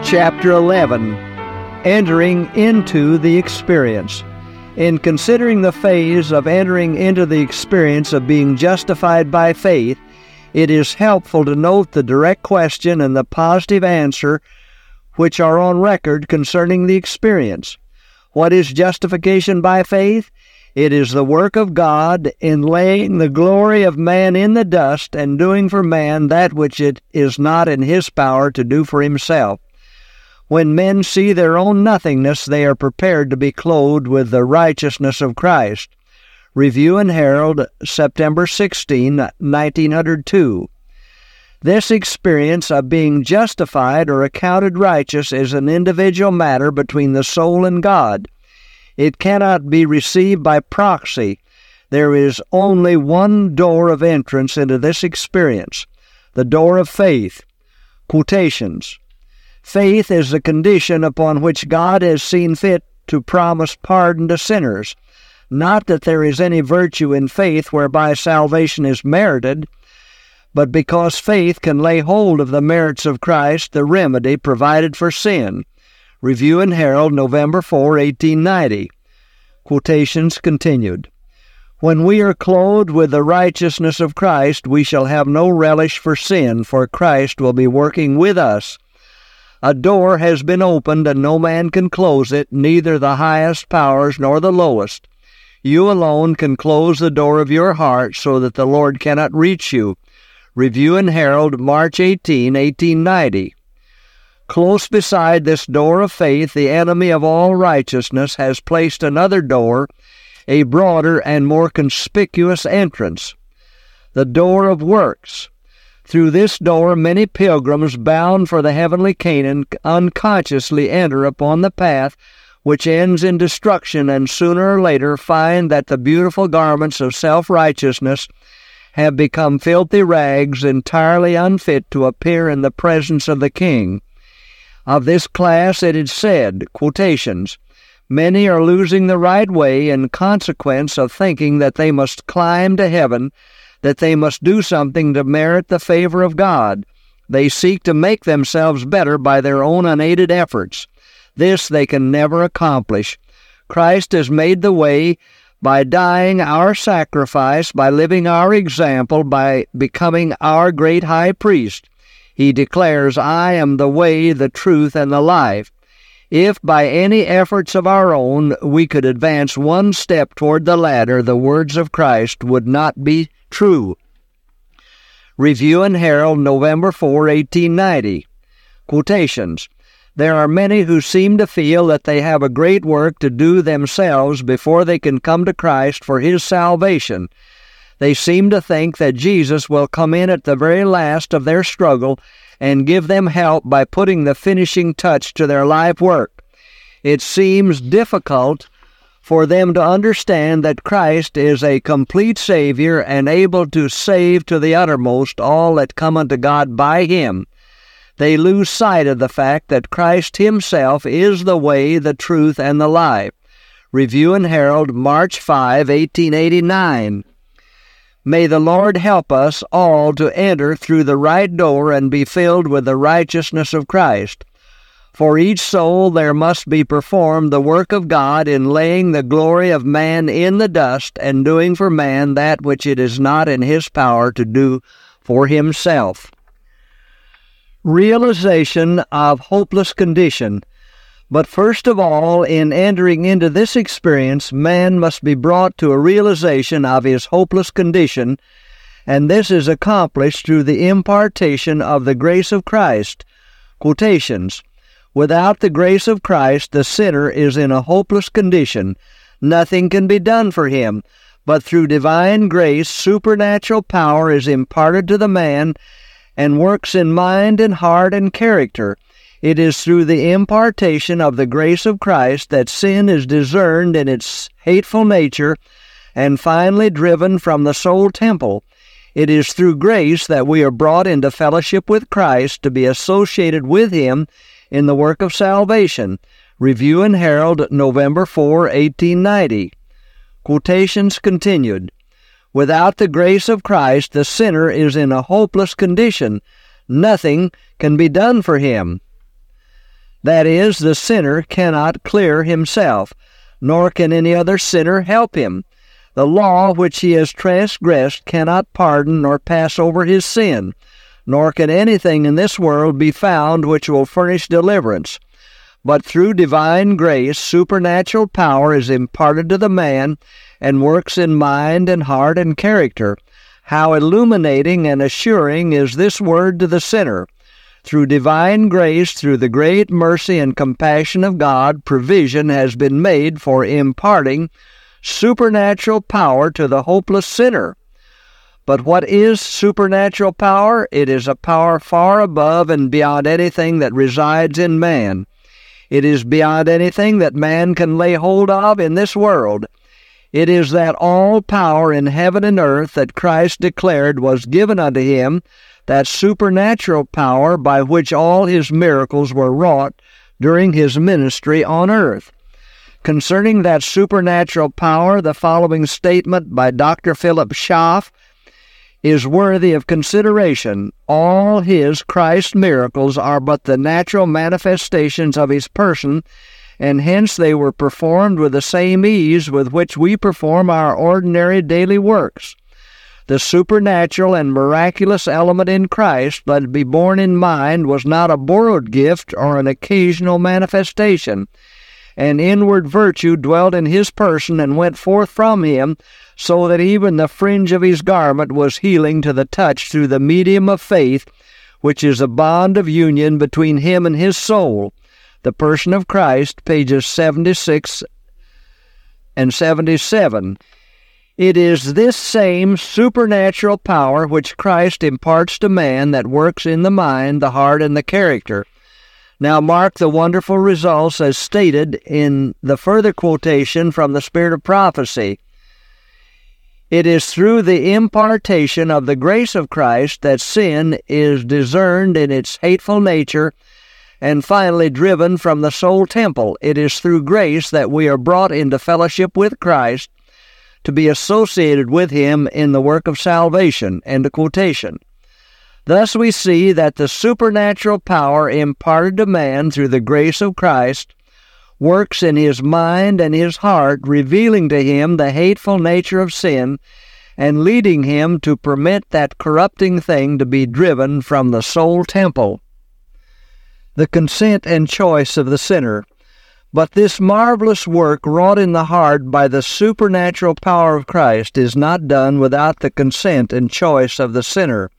Chapter 11, Entering into the Experience. In considering the phase of entering into the experience of being justified by faith, it is helpful to note the direct question and the positive answer which are on record concerning the experience. What is justification by faith? It is the work of God in laying the glory of man in the dust and doing for man that which it is not in his power to do for himself. When men see their own nothingness, they are prepared to be clothed with the righteousness of Christ. Review and Herald, September 16, 1902. This experience of being justified or accounted righteous is an individual matter between the soul and God. It cannot be received by proxy. There is only one door of entrance into this experience, the door of faith. Quotations. Faith is the condition upon which God has seen fit to promise pardon to sinners. Not that there is any virtue in faith whereby salvation is merited, but because faith can lay hold of the merits of Christ, the remedy provided for sin. Review and Herald, November 4, 1890. Quotations continued. When we are clothed with the righteousness of Christ, we shall have no relish for sin, for Christ will be working with us. A door has been opened, and no man can close it, neither the highest powers nor the lowest. You alone can close the door of your heart so that the Lord cannot reach you. Review and Herald, March 18, 1890. Close beside this door of faith, the enemy of all righteousness has placed another door, a broader and more conspicuous entrance, the door of works. Through this door, many pilgrims bound for the heavenly Canaan unconsciously enter upon the path which ends in destruction, and sooner or later find that the beautiful garments of self-righteousness have become filthy rags, entirely unfit to appear in the presence of the King. Of this class it is said, quotations, many are losing the right way in consequence of thinking that they must climb to heaven, that they must do something to merit the favor of God. They seek to make themselves better by their own unaided efforts. This they can never accomplish. Christ has made the way by dying our sacrifice, by living our example, by becoming our great high priest. He declares, I am the way, the truth, and the life. If by any efforts of our own we could advance one step toward the ladder, the words of Christ would not be true. Review and Herald, November 4, 1890. Quotations. There are many who seem to feel that they have a great work to do themselves before they can come to Christ for His salvation. They seem to think that Jesus will come in at the very last of their struggle and give them help by putting the finishing touch to their life work. It seems difficult for them to understand that Christ is a complete Savior and able to save to the uttermost all that come unto God by Him. They lose sight of the fact that Christ Himself is the way, the truth, and the life. Review and Herald, March 5, 1889. May the Lord help us all to enter through the right door and be filled with the righteousness of Christ. For each soul there must be performed the work of God in laying the glory of man in the dust and doing for man that which it is not in his power to do for himself. Realization of hopeless condition. But first of all, in entering into this experience, man must be brought to a realization of his hopeless condition, and this is accomplished through the impartation of the grace of Christ. Quotations. Without the grace of Christ, the sinner is in a hopeless condition. Nothing can be done for him, but through divine grace, supernatural power is imparted to the man and works in mind and heart and character. It is through the impartation of the grace of Christ that sin is discerned in its hateful nature and finally driven from the soul temple. It is through grace that we are brought into fellowship with Christ to be associated with Him in the work of salvation. Review and Herald, November 4, 1890. Quotations continued. Without the grace of Christ, the sinner is in a hopeless condition. Nothing can be done for him. That is, the sinner cannot clear himself, nor can any other sinner help him. The law which he has transgressed cannot pardon nor pass over his sin, nor can anything in this world be found which will furnish deliverance. But through divine grace, supernatural power is imparted to the man and works in mind and heart and character. How illuminating and assuring is this word to the sinner! Through divine grace, through the great mercy and compassion of God, provision has been made for imparting supernatural power to the hopeless sinner. But what is supernatural power? It is a power far above and beyond anything that resides in man. It is beyond anything that man can lay hold of in this world. It is that all power in heaven and earth that Christ declared was given unto him, that supernatural power by which all his miracles were wrought during his ministry on earth. Concerning that supernatural power, the following statement by Dr. Philip Schaff is worthy of consideration. All his, Christ's, miracles are but the natural manifestations of his person, and hence they were performed with the same ease with which we perform our ordinary daily works. The supernatural and miraculous element in Christ, let it be borne in mind, was not a borrowed gift or an occasional manifestation. An inward virtue dwelt in his person and went forth from him, so that even the fringe of his garment was healing to the touch through the medium of faith, which is a bond of union between him and his soul. The Person of Christ, pages 76 and 77. It is this same supernatural power which Christ imparts to man that works in the mind, the heart, and the character. Now mark the wonderful results as stated in the further quotation from the Spirit of Prophecy. It is through the impartation of the grace of Christ that sin is discerned in its hateful nature and finally driven from the soul temple. It is through grace that we are brought into fellowship with Christ, to be associated with him in the work of salvation. End of quotation. Thus we see that the supernatural power imparted to man through the grace of Christ works in his mind and his heart, revealing to him the hateful nature of sin and leading him to permit that corrupting thing to be driven from the soul temple. The consent and choice of the sinner. But this marvelous work wrought in the heart by the supernatural power of Christ is not done without the consent and choice of the sinner.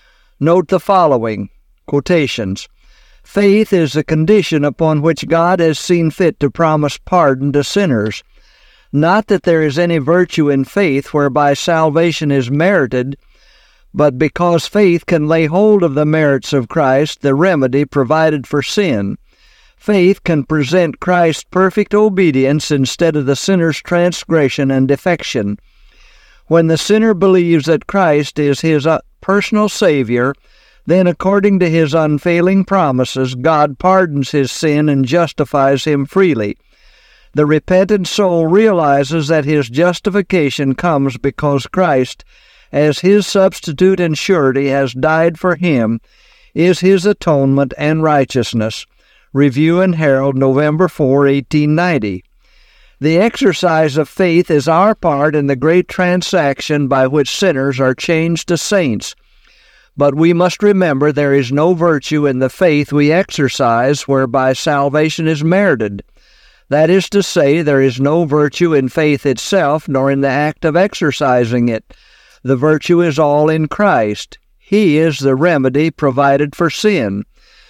Note the following quotations. Faith is the condition upon which God has seen fit to promise pardon to sinners. Not that there is any virtue in faith whereby salvation is merited, but because faith can lay hold of the merits of Christ, the remedy provided for sin. Faith can present Christ's perfect obedience instead of the sinner's transgression and defection. When the sinner believes that Christ is his personal Savior, then according to his unfailing promises, God pardons his sin and justifies him freely. The repentant soul realizes that his justification comes because Christ, as his substitute and surety, has died for him, is his atonement and righteousness. Review and Herald, November 4, 1890. The exercise of faith is our part in the great transaction by which sinners are changed to saints. But we must remember there is no virtue in the faith we exercise whereby salvation is merited. That is to say, there is no virtue in faith itself, nor in the act of exercising it. The virtue is all in Christ. He is the remedy provided for sin.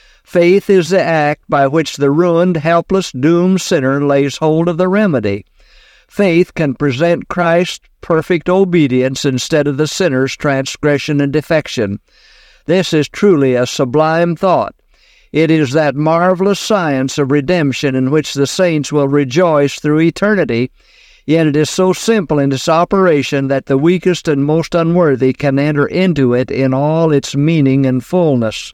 Faith is the act by which the ruined, helpless, doomed sinner lays hold of the remedy. Faith can present Christ's perfect obedience instead of the sinner's transgression and defection. This is truly a sublime thought. It is that marvelous science of redemption in which the saints will rejoice through eternity, yet it is so simple in its operation that the weakest and most unworthy can enter into it in all its meaning and fullness.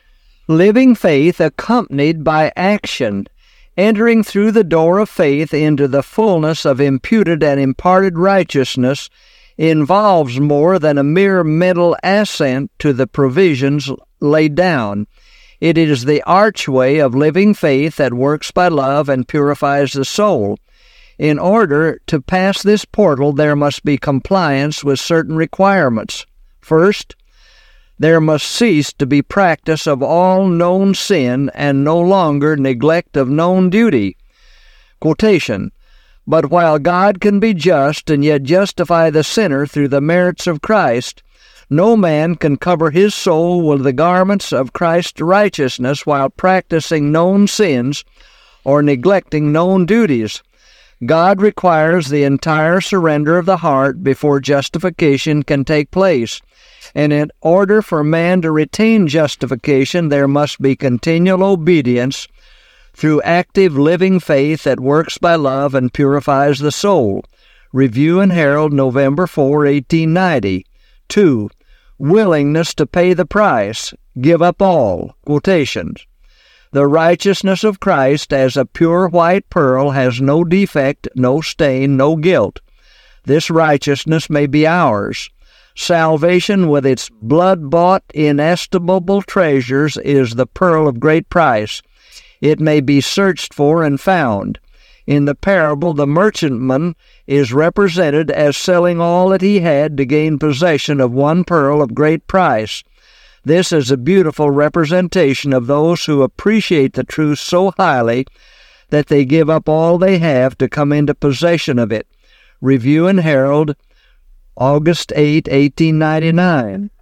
Living faith accompanied by action, entering through the door of faith into the fullness of imputed and imparted righteousness, involves more than a mere mental assent to the provisions laid down. It is the archway of living faith that works by love and purifies the soul. In order to pass this portal, there must be compliance with certain requirements. First, there must cease to be practice of all known sin and no longer neglect of known duty. Quotation, "But while God can be just and yet justify the sinner through the merits of Christ, no man can cover his soul with the garments of Christ's righteousness while practicing known sins or neglecting known duties. God requires the entire surrender of the heart before justification can take place, and in order for man to retain justification, there must be continual obedience through active living faith that works by love and purifies the soul." Review and Herald, November 4, 1890. 2. Willingness to pay the price. Give up all. Quotations. "The righteousness of Christ as a pure white pearl has no defect, no stain, no guilt. This righteousness may be ours. Salvation with its blood-bought, inestimable treasures is the pearl of great price. It may be searched for and found. In the parable, the merchantman is represented as selling all that he had to gain possession of one pearl of great price. This is a beautiful representation of those who appreciate the truth so highly that they give up all they have to come into possession of it." Review and Herald, August 8, 1899.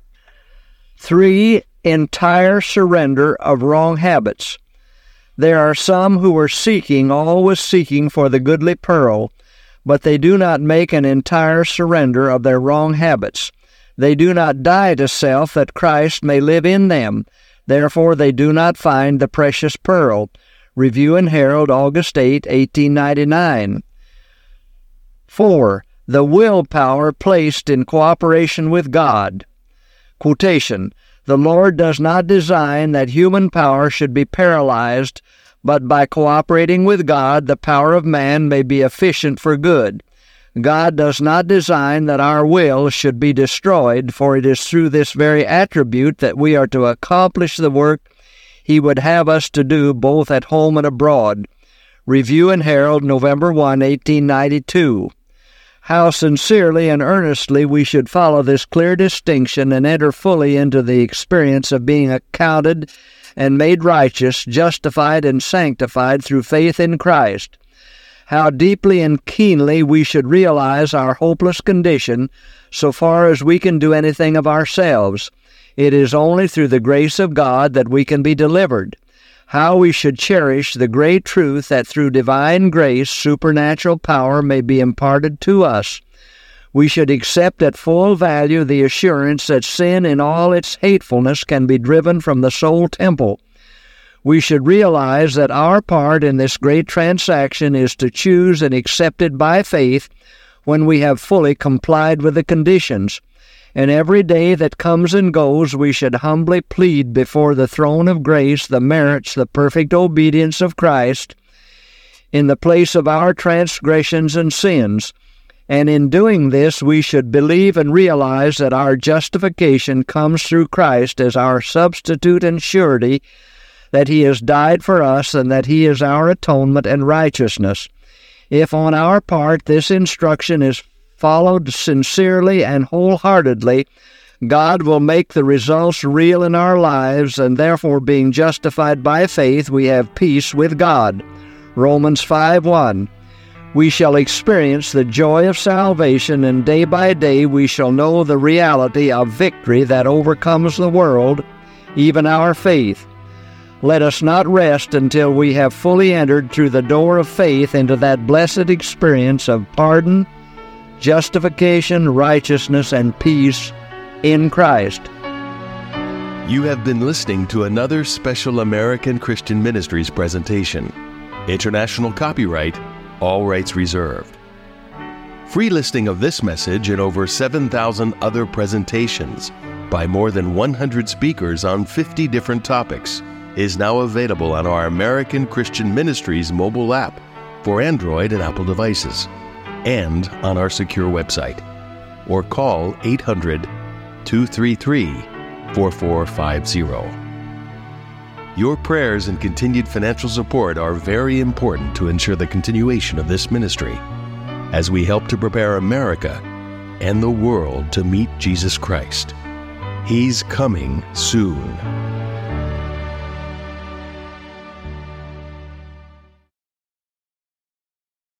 3. Entire surrender of wrong habits. There are some who are always seeking for the goodly pearl, but they do not make an entire surrender of their wrong habits. They do not die to self that Christ may live in them. Therefore they do not find the precious pearl. Review and Herald, August 8, 1899. 4. The willpower placed in cooperation with God. Quotation, "The Lord does not design that human power should be paralyzed, but by cooperating with God, the power of man may be efficient for good. God does not design that our will should be destroyed, for it is through this very attribute that we are to accomplish the work He would have us to do both at home and abroad." Review and Herald, November 1, 1892. How sincerely and earnestly we should follow this clear distinction and enter fully into the experience of being accounted and made righteous, justified and sanctified through faith in Christ. How deeply and keenly we should realize our hopeless condition so far as we can do anything of ourselves. It is only through the grace of God that we can be delivered. How we should cherish the great truth that through divine grace supernatural power may be imparted to us. We should accept at full value the assurance that sin in all its hatefulness can be driven from the soul temple. We should realize that our part in this great transaction is to choose and accept it by faith when we have fully complied with the conditions. And every day that comes and goes, we should humbly plead before the throne of grace the merits, the perfect obedience of Christ in the place of our transgressions and sins. And in doing this, we should believe and realize that our justification comes through Christ as our substitute and surety, that He has died for us, and that He is our atonement and righteousness. If on our part this instruction is followed sincerely and wholeheartedly, God will make the results real in our lives, and therefore, being justified by faith, we have peace with God. Romans 5:1. We shall experience the joy of salvation, and day by day we shall know the reality of victory that overcomes the world, even our faith. Let us not rest until we have fully entered through the door of faith into that blessed experience of pardon, justification, righteousness, and peace in Christ. You have been listening to another special American Christian Ministries presentation. International copyright, all rights reserved. Free listing of this message and over 7,000 other presentations by more than 100 speakers on 50 different topics is now available on our American Christian Ministries mobile app for Android and Apple devices, and on our secure website. Or call 800-233-4450. Your prayers and continued financial support are very important to ensure the continuation of this ministry as we help to prepare America and the world to meet Jesus Christ. He's coming soon.